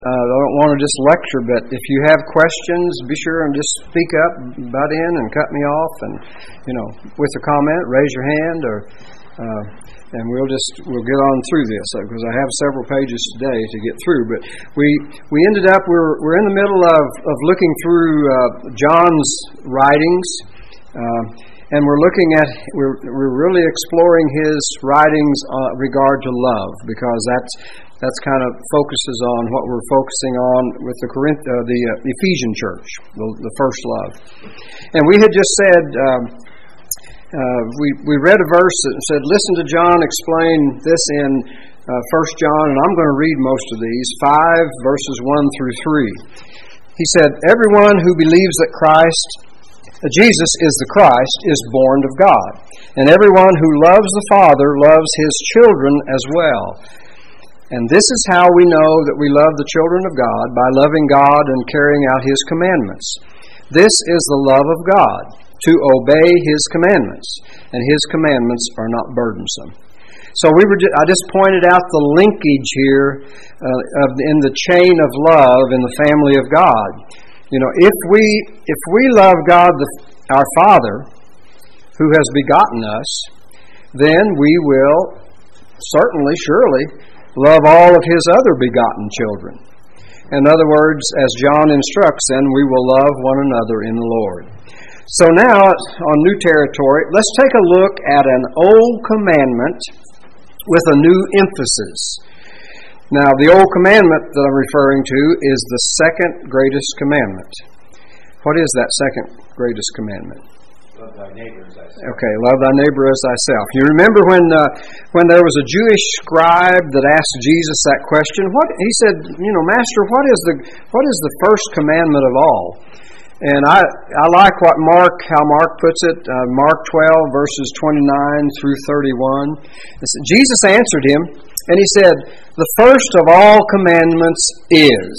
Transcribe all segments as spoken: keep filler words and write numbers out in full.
Uh, I don't want to just lecture, but if you have questions, be sure and just speak up, butt in, and cut me off, and you know, with a comment, raise your hand, or uh, and we'll just we'll get on through this because I have several pages today to get through. But we we ended up we're we're in the middle of of looking through uh, John's writings. Uh, And we're looking at, we're we're really exploring his writings uh, regard to love, because that's that's kind of focuses on what we're focusing on with the Corinth, uh, the uh, Ephesian church, the, the first love. And we had just said, um, uh, we we read a verse that said, "Listen to John explain this in uh, First John," and I'm going to read most of these, five verses one through three. He said, "Everyone who believes that Christ Jesus is the Christ is born of God, and everyone who loves the Father loves his children as well. And this is how we know that we love the children of God, by loving God and carrying out his commandments. This is the love of God, to obey his commandments, and his commandments are not burdensome." So we were. I just pointed out the linkage here uh, of in the chain of love in the family of God. You know, if we if we love God, the, our Father, who has begotten us, then we will certainly, surely, love all of his other begotten children. In other words, as John instructs, then we will love one another in the Lord. So now, on new territory, let's take a look at an old commandment with a new emphasis. Now, the old commandment that I'm referring to is the second greatest commandment. What is that second greatest commandment? Love thy neighbor as thyself. Okay, love thy neighbor as thyself. You remember when uh, when there was a Jewish scribe that asked Jesus that question? What he said, you know, Master, what is the what is the first commandment of all? And I I like what Mark how Mark puts it. Uh, Mark twelve verses twenty-nine through thirty-one. Jesus answered him. And he said, "The first of all commandments is,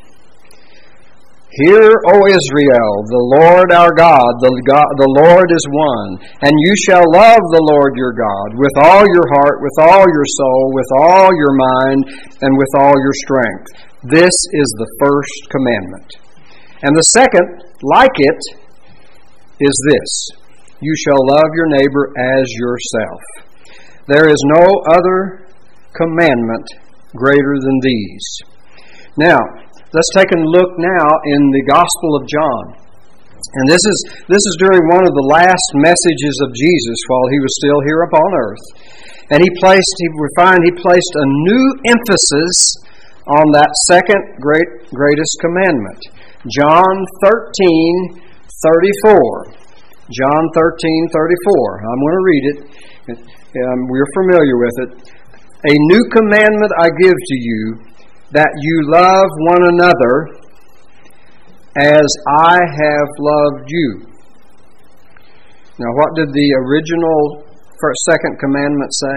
Hear, O Israel, the Lord our God, the God, the Lord is one, and you shall love the Lord your God with all your heart, with all your soul, with all your mind, and with all your strength. This is the first commandment. And the second, like it, is this, you shall love your neighbor as yourself. There is no other commandment greater than these." Now, let's take a look now in the Gospel of John. And this is this is during one of the last messages of Jesus while he was still here upon earth. And he placed, he, we find he placed a new emphasis on that second great greatest commandment. John thirteen thirty-four. John thirteen thirty-four. I'm going to read it. Um, we're familiar with it. "A new commandment I give to you, that you love one another as I have loved you." Now, what did the original first, second commandment say?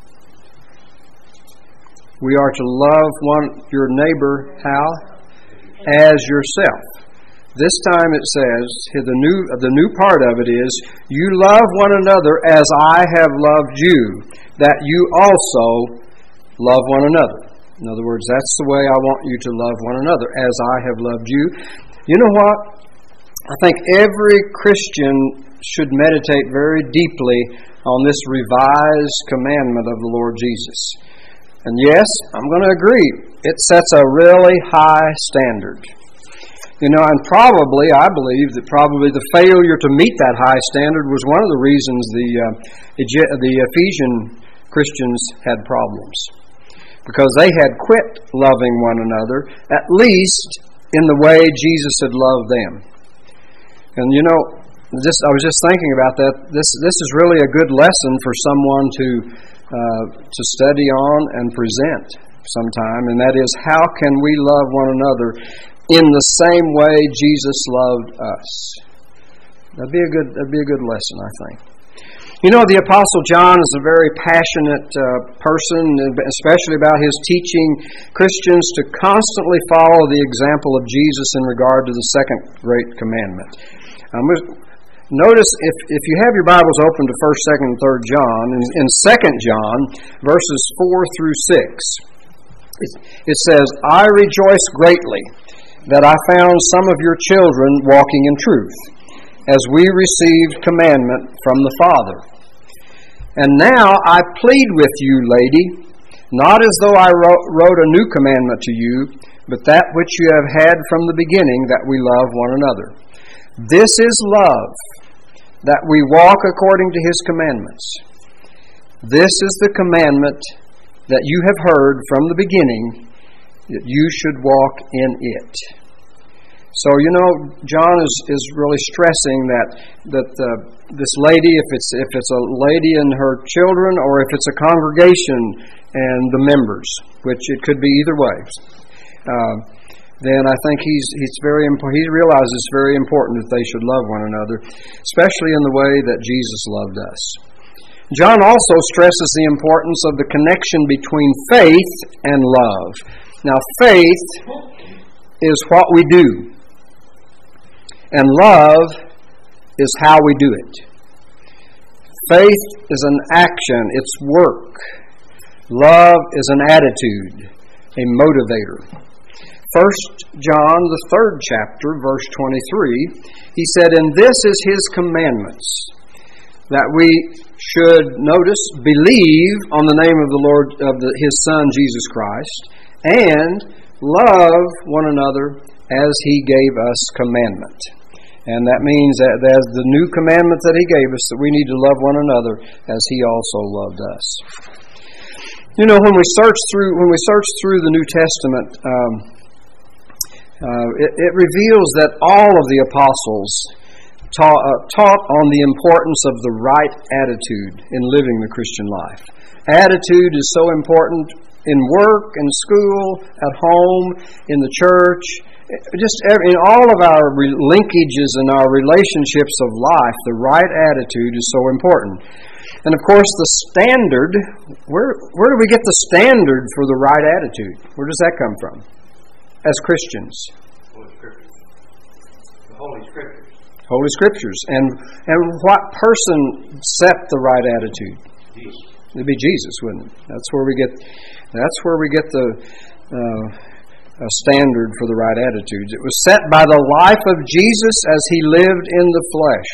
We are to love one your neighbor, how? As yourself. This time it says, the new the new part of it is, you love one another as I have loved you, that you also love one another. In other words, that's the way I want you to love one another, as I have loved you. You know what? I think every Christian should meditate very deeply on this revised commandment of the Lord Jesus. And yes, I'm going to agree, it sets a really high standard. You know, and probably, I believe that probably the failure to meet that high standard was one of the reasons the uh, the Ephesian Christians had problems. Because they had quit loving one another, at least in the way Jesus had loved them. And you know, just I was just thinking about that. This this is really a good lesson for someone to uh, to study on and present sometime, and that is, how can we love one another in the same way Jesus loved us? That'd be a good that'd be a good lesson, I think. You know, the Apostle John is a very passionate uh, person, especially about his teaching Christians to constantly follow the example of Jesus in regard to the second great commandment. Um, notice, if, if you have your Bibles open to first, second, and third John, in, in second John, verses four through six, It, it says, I rejoice greatly that I found some of your children walking in truth, as we received commandment from the Father. And now I plead with you, lady, not as though I wrote, wrote a new commandment to you, but that which you have had from the beginning, that we love one another. This is love, that we walk according to His commandments. This is the commandment that you have heard from the beginning, that you should walk in it. So, you know, John is, is really stressing that that uh, this lady, if it's if it's a lady and her children, or if it's a congregation and the members, which it could be either way, uh, then I think he's he's very impo- he realizes it's very important that they should love one another, especially in the way that Jesus loved us. John also stresses the importance of the connection between faith and love. Now, faith is what we do, and love is how we do it. Faith is an action, it's work. Love is an attitude, a motivator. First John, the third chapter, verse twenty-three, he said, and this is His commandments, that we should, notice, believe on the name of the Lord, of the, His Son, Jesus Christ, and love one another as He gave us commandment. And that means that as the new commandment that He gave us, that we need to love one another as He also loved us. You know, when we search through when we search through the New Testament, um, uh, it, it reveals that all of the apostles taught, uh, taught on the importance of the right attitude in living the Christian life. Attitude is so important in work, in school, at home, in the church. Just in all of our linkages and our relationships of life, the right attitude is so important. And of course, the standard, where where do we get the standard for the right attitude? Where does that come from? As Christians. Holy Scriptures. The Holy Scriptures. Holy Scriptures. And and what person set the right attitude? Jesus. It'd be Jesus, wouldn't it? That's where we get that's where we get the uh, a standard for the right attitudes. It was set by the life of Jesus as He lived in the flesh.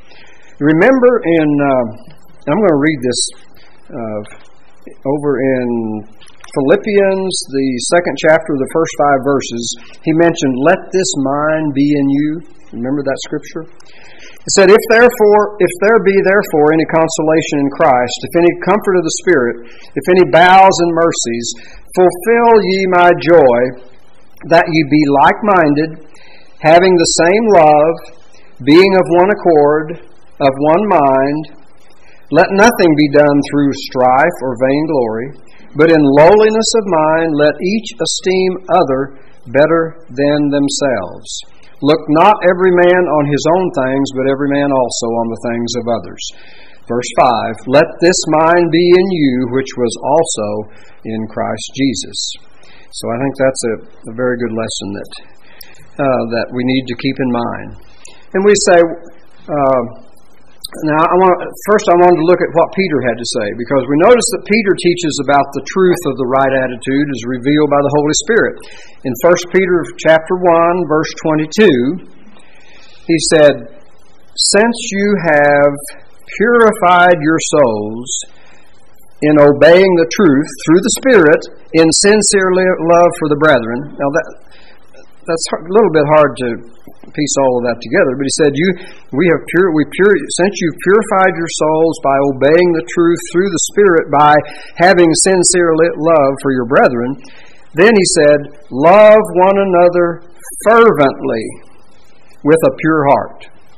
Remember in, uh, I'm going to read this uh, over in Philippians, the second chapter, the first five verses. He mentioned, let this mind be in you. Remember that scripture? He said, if therefore, if there be therefore any consolation in Christ, if any comfort of the Spirit, if any bowels and mercies, fulfill ye my joy, that ye be like-minded, having the same love, being of one accord, of one mind. Let nothing be done through strife or vainglory, but in lowliness of mind let each esteem other better than themselves. Look not every man on his own things, but every man also on the things of others. Verse five, let this mind be in you, which was also in Christ Jesus. So I think that's a, a very good lesson that uh, that we need to keep in mind. And we say, uh, now I want first I wanted to look at what Peter had to say, because we notice that Peter teaches about the truth of the right attitude as revealed by the Holy Spirit. In First Peter chapter one, verse twenty-two, he said, since you have purified your souls in obeying the truth through the Spirit, in sincere love for the brethren. Now that that's a little bit hard to piece all of that together, but he said, "You, we have pure, we pure, since you've purified your souls by obeying the truth through the Spirit, by having sincere love for your brethren." Then he said, "Love one another fervently with a pure heart."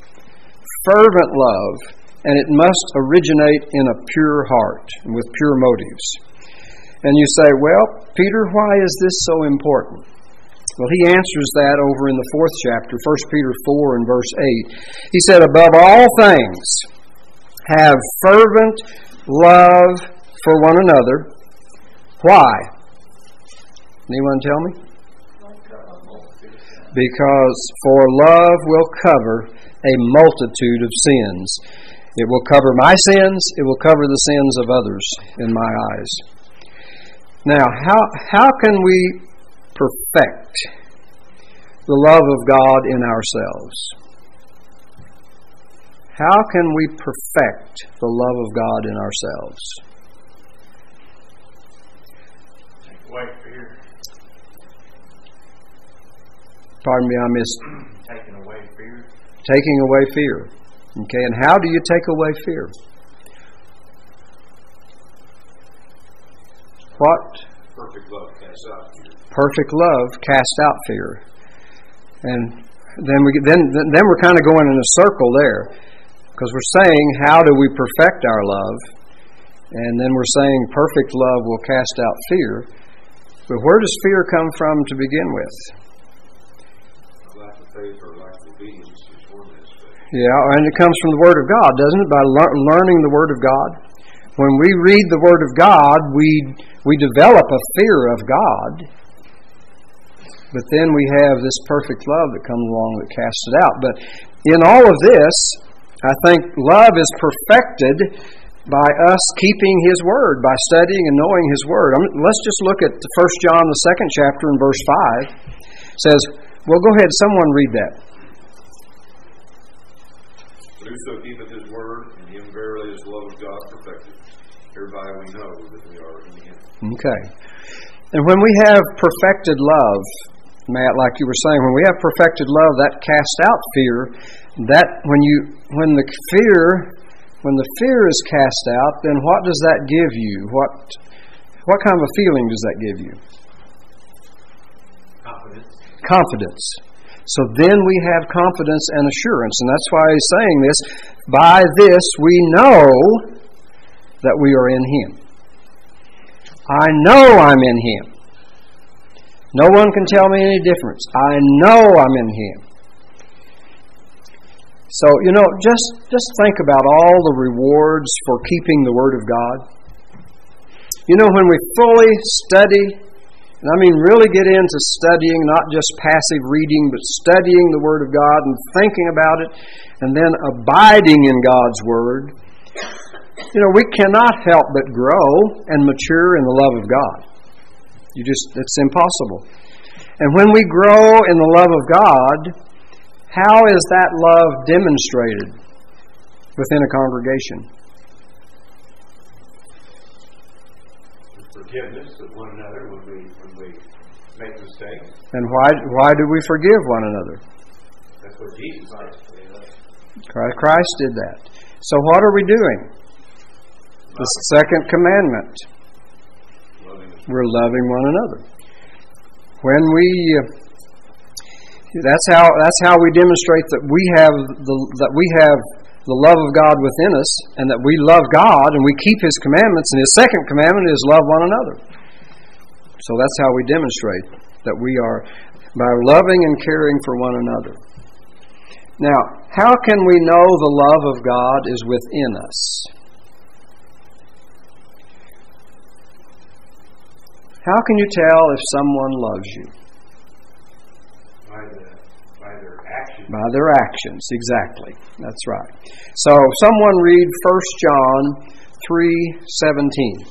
Fervent love. And it must originate in a pure heart and with pure motives. And you say, well, Peter, why is this so important? Well, he answers that over in the fourth chapter, First Peter four and verse eight. He said, above all things, have fervent love for one another. Why? Anyone tell me? Because for love will cover a multitude of sins. It will cover my sins. It will cover the sins of others in my eyes. Now, how how can we perfect the love of God in ourselves? How can we perfect the love of God in ourselves? Take away fear. Pardon me, I missed. Taking away fear. Taking away fear. Okay, and how do you take away fear? What? Perfect love casts out fear. Perfect love casts out fear. And then we then then we're kind of going in a circle there, because we're saying, how do we perfect our love? And then we're saying perfect love will cast out fear. But where does fear come from to begin with? Lack of faith or lack of obedience is one aspect. Yeah, and it comes from the Word of God, doesn't it? By lear- learning the Word of God. When we read the Word of God, we we develop a fear of God. But then we have this perfect love that comes along that casts it out. But in all of this, I think love is perfected by us keeping His Word, by studying and knowing His Word. I mean, let's just look at First John, the second chapter, in verse five. It says, well, go ahead, someone read that. But whoso keepeth His Word, in him verily is the love of God perfected. Hereby we know that we are in Him. Okay. And when we have perfected love, Matt, like you were saying, when we have perfected love, that casts out fear. That when you when the fear when the fear is cast out, then what does that give you? What what kind of a feeling does that give you? Confidence. Confidence. So then we have confidence and assurance, and that's why he's saying this. By this we know that we are in Him. I know I'm in Him. No one can tell me any difference. I know I'm in Him. So, you know, just, just think about all the rewards for keeping the Word of God. You know, when we fully study, and I mean really get into studying, not just passive reading, but studying the Word of God and thinking about it, and then abiding in God's Word, you know, we cannot help but grow and mature in the love of God. You just, it's impossible. And when we grow in the love of God, how is that love demonstrated within a congregation? Forgiveness of one another when we when we make mistakes. And why why do we forgive one another? That's what Jesus did. Christ did that. So what are we doing? The second commandment. We're loving one another. When we, that's how that's how we demonstrate that we have the that we have the love of God within us, and that we love God and we keep His commandments. And His second commandment is love one another. So that's how we demonstrate that we are by loving and caring for one another. Now, how can we know the love of God is within us? How can you tell if someone loves you? By, the, by their actions. By their actions, exactly. That's right. So, someone read First John three seventeen.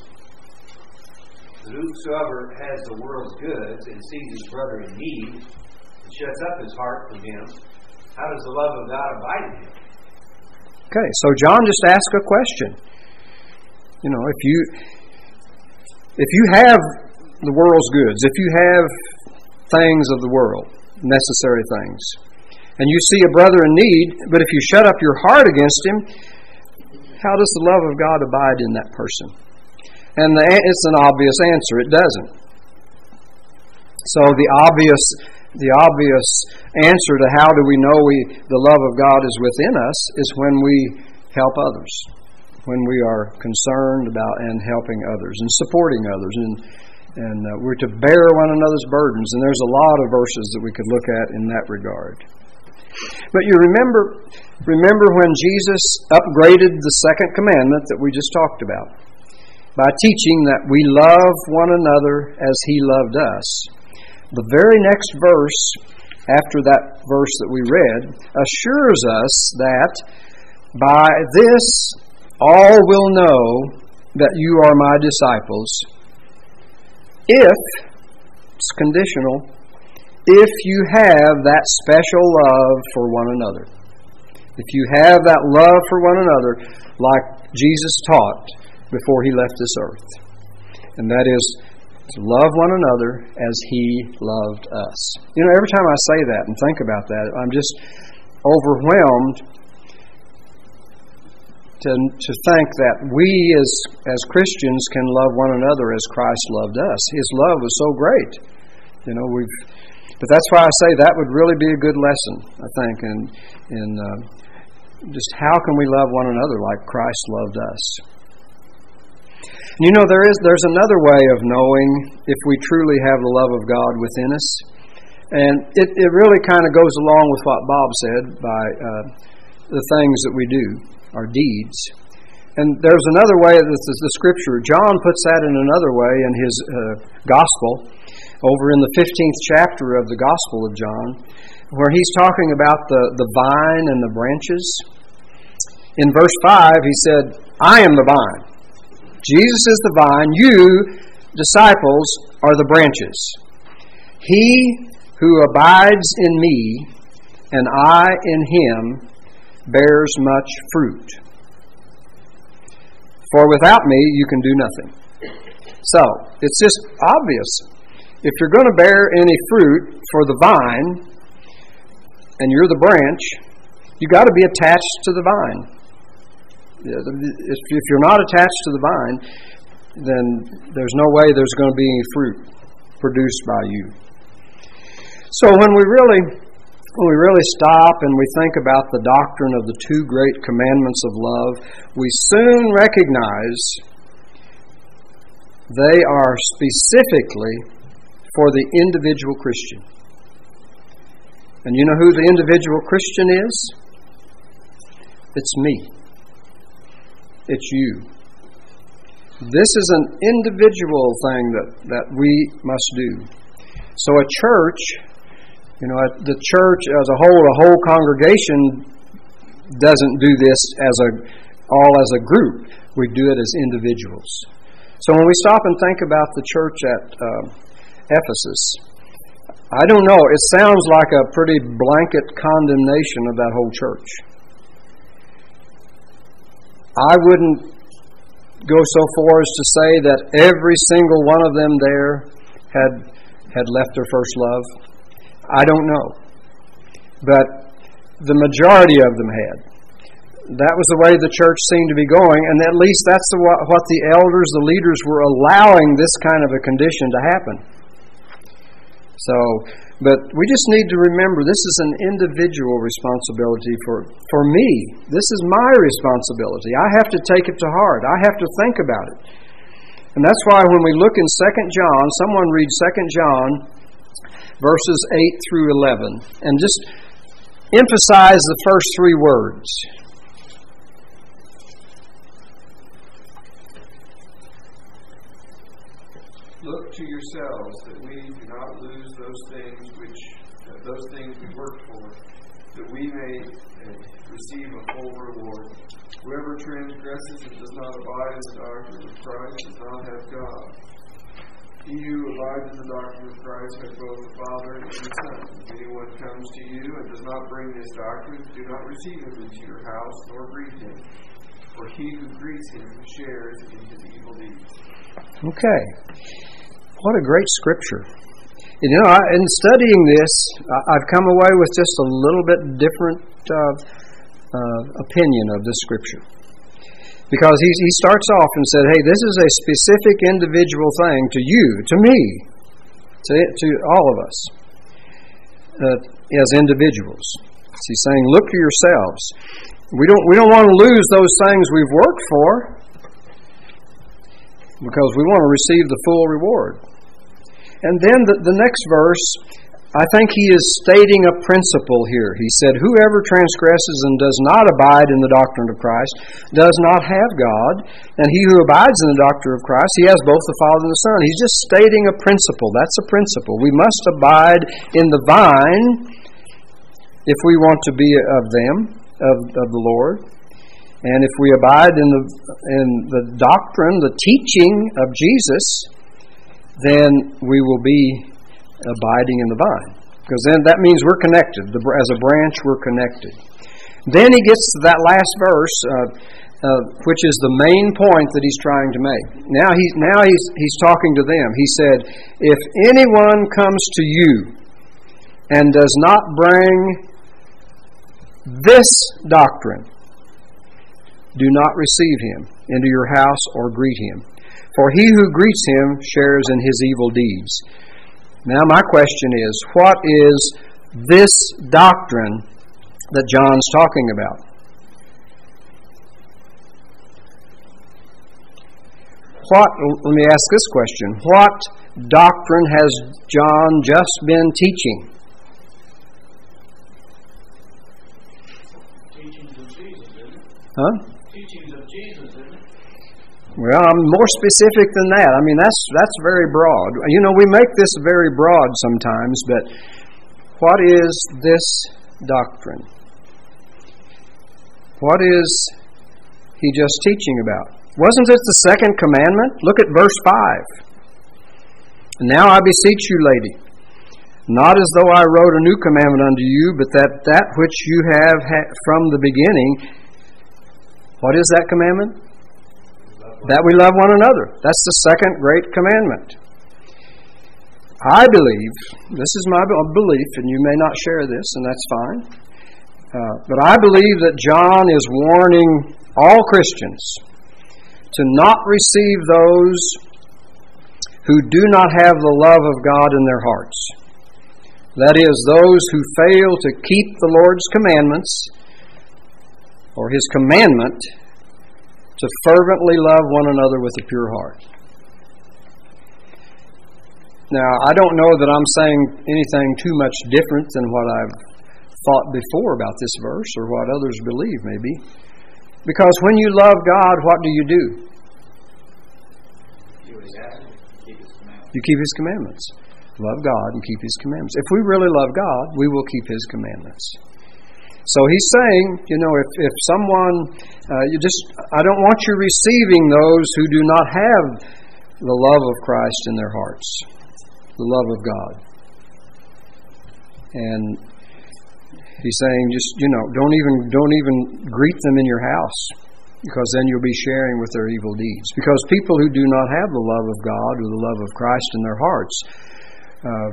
Whosoever has the world's goods and sees his brother in need and shuts up his heart from him, how does the love of God abide in him? Okay, so John just asked a question. You know, if you if you have the world's goods, if you have things of the world, necessary things, and you see a brother in need, but if you shut up your heart against him, how does the love of God abide in that person? And the, it's an obvious answer. It doesn't. So the obvious, the obvious answer to how do we know we the love of God is within us is when we help others, when we are concerned about and helping others and supporting others, and and uh, we're to bear one another's burdens. And there's a lot of verses that we could look at in that regard. But you remember, remember when Jesus upgraded the second commandment that we just talked about by teaching that we love one another as He loved us. The very next verse, after that verse that we read, assures us that by this all will know that you are my disciples, if, it's conditional, if you have that special love for one another. If you have that love for one another like Jesus taught before He left this earth. And that is to love one another as He loved us. You know, every time I say that and think about that, I'm just overwhelmed to, to think that we as, as Christians can love one another as Christ loved us. His love was so great. You know, we've, but that's why I say that would really be a good lesson, I think, in, in uh, just how can we love one another like Christ loved us. And you know, there is there's another way of knowing if we truly have the love of God within us. And it, it really kind of goes along with what Bob said by uh, the things that we do, our deeds. And there's another way, this is the Scripture. John puts that in another way in his uh, Gospel, over in the fifteenth chapter of the Gospel of John, where he's talking about the, the vine and the branches. In verse five, he said, I am the vine. Jesus is the vine. You, disciples, are the branches. He who abides in me, and I in him, bears much fruit. For without me, you can do nothing. So, it's just obvious. If you're going to bear any fruit for the vine, and you're the branch, you've got to be attached to the vine. If you're not attached to the vine, then there's no way there's going to be any fruit produced by you. So when we really, when we really stop and we think about the doctrine of the two great commandments of love, we soon recognize they are specifically for the individual Christian. And you know who the individual Christian is? It's me. It's you. This is an individual thing that, that we must do. So a church, you know, the church as a whole, a whole congregation doesn't do this as a all as a group. We do it as individuals. So when we stop and think about the church at uh, Ephesus, I don't know, it sounds like a pretty blanket condemnation of that whole church. I wouldn't go so far as to say that every single one of them there had had left their first love. I don't know. But the majority of them had. That was the way the church seemed to be going, and at least that's the, what the elders, the leaders were allowing this kind of a condition to happen. So, but we just need to remember this is an individual responsibility for, for me. This is my responsibility. I have to take it to heart. I have to think about it. And that's why when we look in Second John, someone read Second John verses eight through eleven, and just emphasize the first three words. Look to yourselves that we do not lose those things which uh, those things we work for, that we may uh, receive a full reward. Whoever transgresses and does not abide in the doctrine of Christ does not have God. He who abides in the doctrine of Christ has both the Father and the Son. If anyone comes to you and does not bring this doctrine, do not receive him into your house nor greet him. For he who greets him shares in his evil deeds. Okay. What a great scripture. You know, I, in studying this, I, I've come away with just a little bit different uh, uh, opinion of this scripture. Because he, he starts off and said, hey, this is a specific individual thing to you, to me, to, to all of us uh, as individuals. So he's saying, look to yourselves. We don't, we don't want to lose those things we've worked for, because we want to receive the full reward. And then the, the next verse, I think he is stating a principle here. He said, whoever transgresses and does not abide in the doctrine of Christ does not have God, and he who abides in the doctrine of Christ, he has both the Father and the Son. He's just stating a principle. That's a principle. We must abide in the vine if we want to be of them, of, of the Lord. And if we abide in the in the doctrine, the teaching of Jesus, then we will be abiding in the vine. Because then that means we're connected. As a branch, we're connected. Then he gets to that last verse, uh, uh, which is the main point that he's trying to make. Now, he, now he's, he's talking to them. He said, if anyone comes to you and does not bring this doctrine, do not receive him into your house or greet him. For he who greets him shares in his evil deeds. Now my question is, what is this doctrine that John's talking about? What, let me ask this question. What doctrine has John just been teaching? Teachings of Jesus, isn't it? Huh? Teachings of Jesus, isn't it? Well, I'm more specific than that. I mean, that's that's very broad. You know, we make this very broad sometimes, but what is this doctrine? What is he just teaching about? Wasn't it the second commandment? Look at verse five. Now I beseech you, lady, not as though I wrote a new commandment unto you, but that that which you have ha- from the beginning. What is that commandment? That we love one another. That's the second great commandment. I believe, this is my belief, and you may not share this, and that's fine, uh, but I believe that John is warning all Christians to not receive those who do not have the love of God in their hearts. That is, those who fail to keep the Lord's commandments, or His commandment, to fervently love one another with a pure heart. Now, I don't know that I'm saying anything too much different than what I've thought before about this verse, or what others believe, maybe. Because when you love God, what do you do? You keep His commandments. Love God and keep His commandments. If we really love God, we will keep His commandments. So he's saying, you know, if, if someone, uh, you just, I don't want you receiving those who do not have the love of Christ in their hearts, the love of God. And he's saying, just, you know, don't even, don't even greet them in your house, because then you'll be sharing with their evil deeds. Because people who do not have the love of God or the love of Christ in their hearts, uh,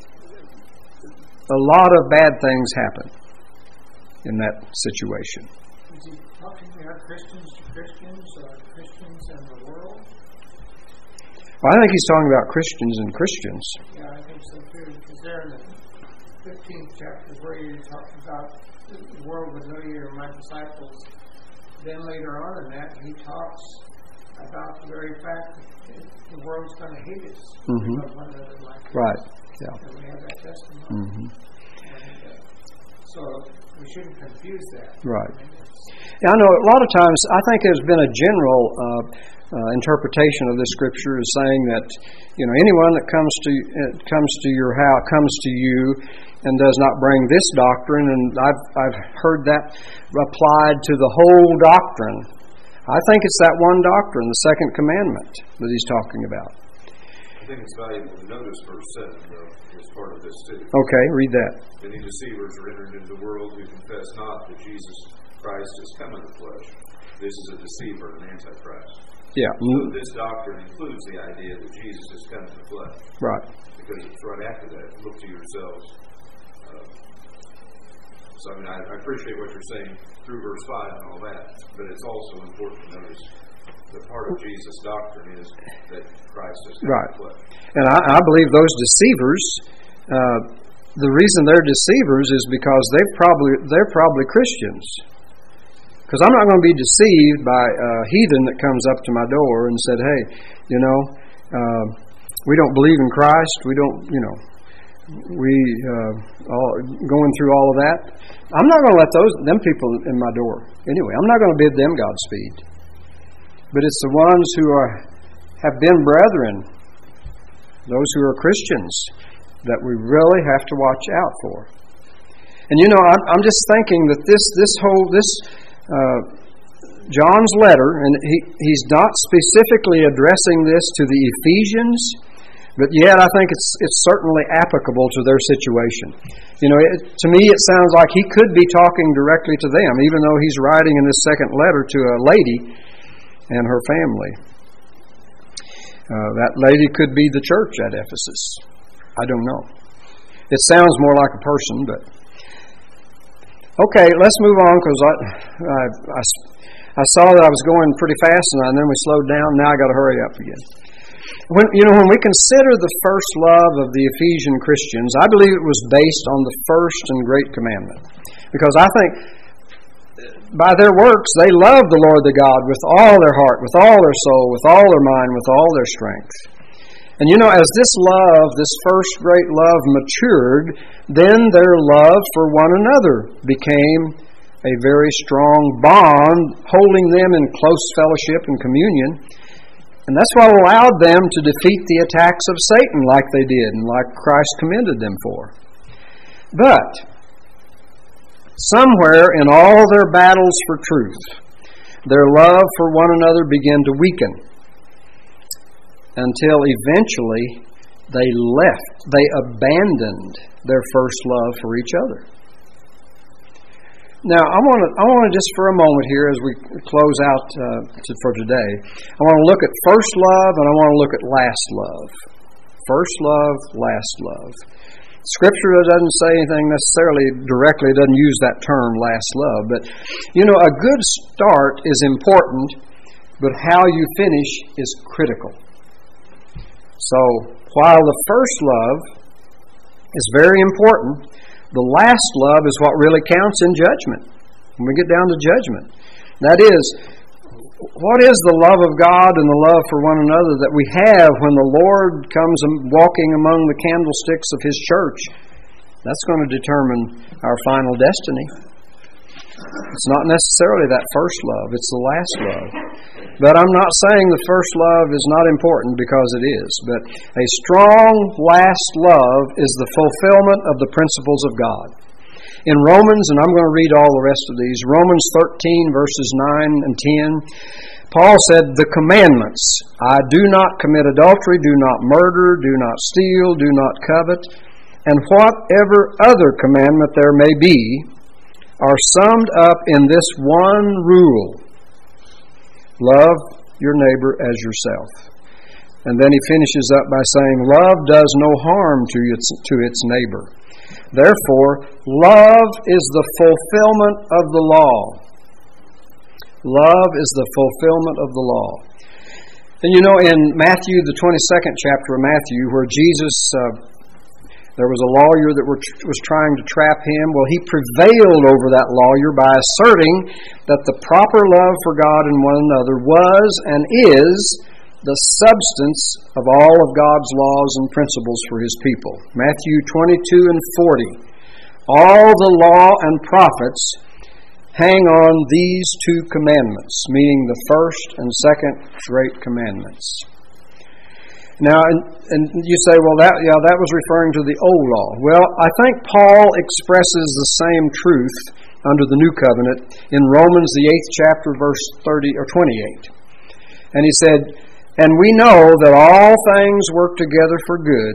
a lot of bad things happen in that situation. Is he talking about Christians to Christians, or Christians and the world? Well, I think he's talking about Christians and Christians. Yeah, I think so too. Because there in the fifteenth chapter where he talks about the world would know you are my disciples. Then later on in that, he talks about the very fact that the world's going to hate us. Mm-hmm. One another like right. Us. Yeah. And we have that testimony. Mm-hmm. And, uh, so we shouldn't confuse that. Right. Yeah, I know a lot of times I think there's been a general uh, uh, interpretation of this scripture as saying that, you know, anyone that comes to uh, comes to your house comes to you and does not bring this doctrine, and I've I've heard that applied to the whole doctrine. I think it's that one doctrine, the second commandment, that he's talking about. I think it's valuable to notice verse seven, though, as part of this too. Okay, read that. Many deceivers are entered into the world who confess not that Jesus Christ has come in the flesh. This is a deceiver, an antichrist. Yeah. So this doctrine includes the idea that Jesus has come in the flesh. Right. Because it's right after that. Look to yourselves. Uh, so I mean, I, I appreciate what you're saying through verse five and all that, but it's also important to notice that part of Jesus' doctrine is that Christ has come right. in the flesh. And I, I believe those deceivers, uh, the reason they're deceivers is because they've probably they're probably Christians. Because I'm not going to be deceived by a heathen that comes up to my door and said, "Hey, you know, uh, we don't believe in Christ. We don't, you know, we uh, all going through all of that." I'm not going to let those them people in my door anyway. I'm not going to bid them Godspeed. But it's the ones who are have been brethren, those who are Christians, that we really have to watch out for. And you know, I'm, I'm just thinking that this this whole this. Uh, John's letter, and he, he's not specifically addressing this to the Ephesians, But yet, I think it's it's certainly applicable to their situation. You know, it, to me, it sounds like he could be talking directly to them, even though he's writing in his second letter to a lady and her family. Uh, that lady could be the church at Ephesus. I don't know. It sounds more like a person, but... Okay, let's move on, because I, I, I, I saw that I was going pretty fast, and then we slowed down. Now I got to hurry up again. When, you know, when we consider the first love of the Ephesian Christians, I believe it was based on the first and great commandment. Because I think by their works, they loved the Lord their God with all their heart, with all their soul, with all their mind, with all their strength. And you know, as this love, this first great love matured, then their love for one another became a very strong bond, holding them in close fellowship and communion. And that's what allowed them to defeat the attacks of Satan like they did and like Christ commended them for. But somewhere in all their battles for truth, their love for one another began to weaken until eventually they left, they abandoned their first love for each other. Now, I want to I want to just for a moment here as we close out uh, to, for today, I want to look at first love and I want to look at last love. First love, last love. Scripture doesn't say anything necessarily directly, it doesn't use that term, last love. But, you know, a good start is important, but how you finish is critical. So, while the first love is very important, the last love is what really counts in judgment. When we get down to judgment. That is, what is the love of God and the love for one another that we have when the Lord comes walking among the candlesticks of His church? That's going to determine our final destiny. It's not necessarily that first love, it's the last love. But I'm not saying the first love is not important, because it is. But a strong last love is the fulfillment of the principles of God. In Romans, and I'm going to read all the rest of these, Romans thirteen, verses nine and ten, Paul said, "The commandments, I do not commit adultery, do not murder, do not steal, do not covet, and whatever other commandment there may be, are summed up in this one rule: love your neighbor as yourself." And then he finishes up by saying, "Love does no harm to its, to its neighbor. Therefore, love is the fulfillment of the law." Love is the fulfillment of the law. And you know, in Matthew, the twenty-second chapter of Matthew, where Jesus... Uh, There was a lawyer that were, was trying to trap him. Well, he prevailed over that lawyer by asserting that the proper love for God and one another was and is the substance of all of God's laws and principles for His people. Matthew twenty-two and forty. All the law and prophets hang on these two commandments, meaning the first and second great commandments. Now, and, and you say, well, that yeah, that was referring to the old law. Well, I think Paul expresses the same truth under the new covenant in Romans, the eighth chapter, verse thirty or twenty-eight. And he said, "And we know that all things work together for good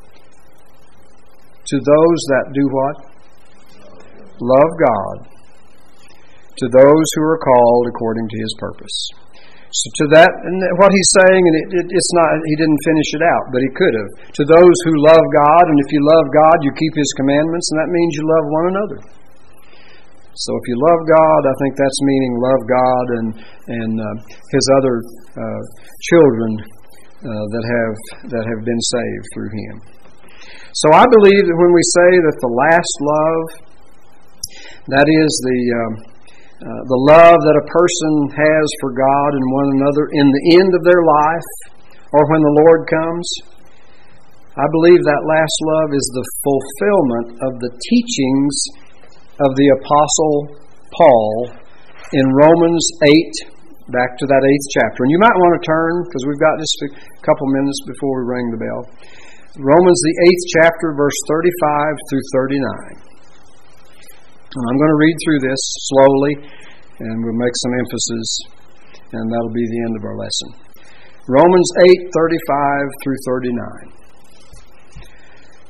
to those that do what? Love God, to those who are called according to His purpose." So to that, and what he's saying, and it, it, it's not, he didn't finish it out, but he could have. To those who love God, and if you love God, you keep His commandments, and that means you love one another. So if you love God, I think that's meaning love God and and uh, His other uh, children uh, that have that have been saved through Him. So I believe that when we say that the last love, that is the um, Uh, the love that a person has for God and one another in the end of their life, or when the Lord comes, I believe that last love is the fulfillment of the teachings of the Apostle Paul in Romans eight, back to that eighth chapter. And you might want to turn, because we've got just a couple minutes before we ring the bell. Romans, the eighth chapter, verse thirty-five through thirty-nine. And I'm going to read through this slowly, and we'll make some emphasis, and that'll be the end of our lesson. Romans eight, thirty-five through thirty-nine.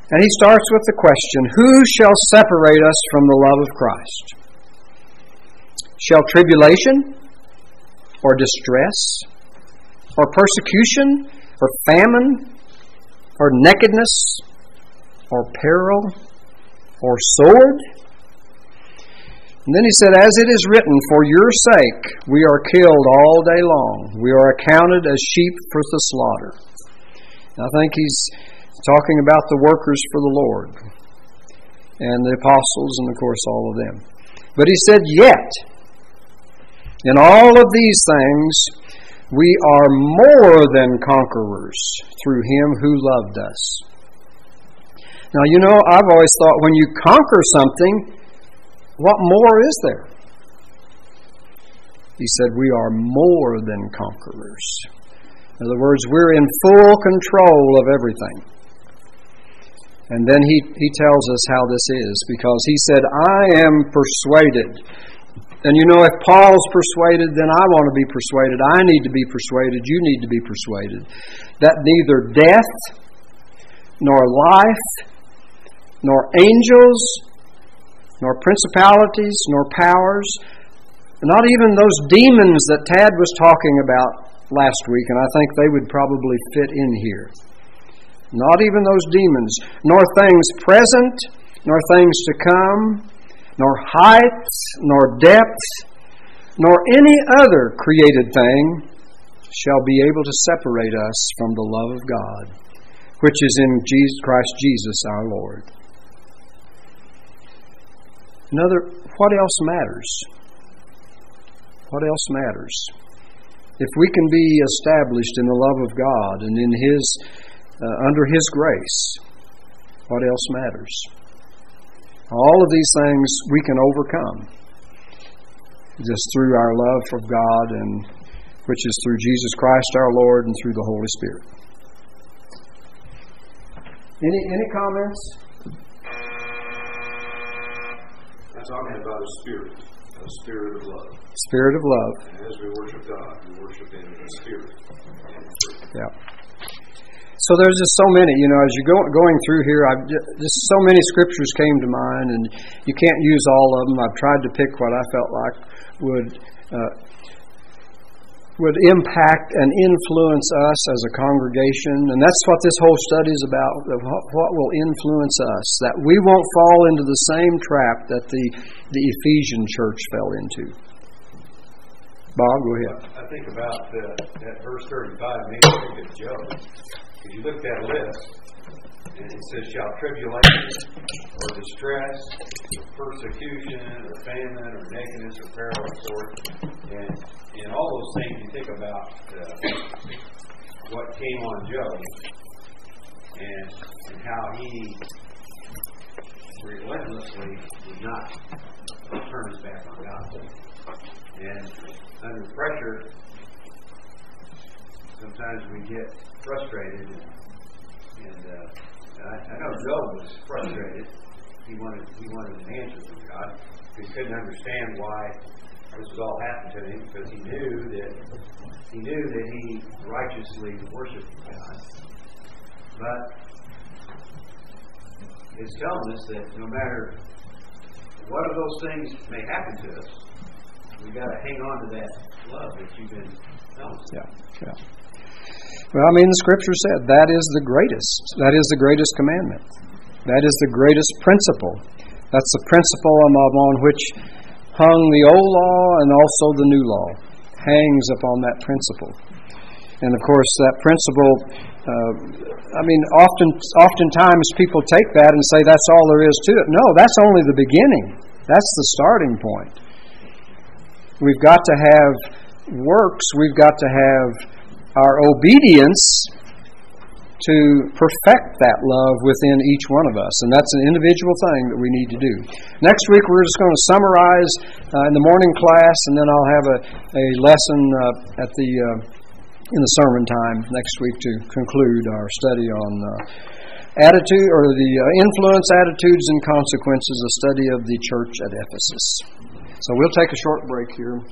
And he starts with the question, who shall separate us from the love of Christ? Shall tribulation, or distress, or persecution, or famine, or nakedness, or peril, or sword? And then he said, as it is written, for your sake we are killed all day long. We are accounted as sheep for the slaughter. And I think he's talking about the workers for the Lord and the apostles and, of course, all of them. But he said, yet, in all of these things, we are more than conquerors through Him who loved us. Now, you know, I've always thought when you conquer something, what more is there? He said, we are more than conquerors. In other words, we're in full control of everything. And then he, he tells us how this is, because he said, I am persuaded. And you know, if Paul's persuaded, then I want to be persuaded. I need to be persuaded. You need to be persuaded. That neither death, nor life, nor angels, nor principalities, nor powers, not even those demons that Tad was talking about last week, and I think they would probably fit in here. Not even those demons, nor things present, nor things to come, nor height, nor depth, nor any other created thing shall be able to separate us from the love of God, which is in Jesus Christ Jesus our Lord. Another, what else matters? What else matters? If we can be established in the love of God and in His, uh, under His grace, what else matters? All of these things we can overcome just through our love for God, and which is through Jesus Christ our Lord and through the Holy Spirit. Any any comments? I'm talking about a spirit, a spirit of love. Spirit of love. And as we worship God, we worship Him in spirit. Yeah. So there's just so many, you know, as you're go, going through here, I've just, just so many scriptures came to mind, and you can't use all of them. I've tried to pick what I felt like would uh, would impact and influence us as a congregation, and that's what this whole study is about, what will influence us, that we won't fall into the same trap that the, the Ephesian church fell into. Bob, go ahead. I think about the, that verse thirty-five made me think of Job. If you look at that list, and it says, shall tribulation, or distress, or persecution, or famine, or nakedness, or peril, or sword. And in all those things, you think about uh, what came on Job, and, and how he relentlessly would not turn his back on God. And under pressure, sometimes we get frustrated, and, and uh, I, I know Job was frustrated. He wanted he wanted an answer from God. He couldn't understand why this was all happening to him, because he knew that he knew that he righteously worshipped God. But it's telling us that no matter what of those things may happen to us, we've got to hang on to that love that you've been telling us. Yeah, yeah. Well, I mean, the Scripture said that is the greatest. That is the greatest commandment. That is the greatest principle. That's the principle on which hung the old law and also the new law. Hangs upon that principle. And of course, that principle, uh, I mean, often, oftentimes people take that and say that's all there is to it. No, that's only the beginning. That's the starting point. We've got to have works. We've got to have our obedience to perfect that love within each one of us. And that's an individual thing that we need to do. Next week we're just going to summarize uh, in the morning class, and then I'll have a, a lesson uh, at the uh, in the sermon time next week to conclude our study on uh, attitude or the uh, influence, attitudes, and consequences, a study of the church at Ephesus. So we'll take a short break here.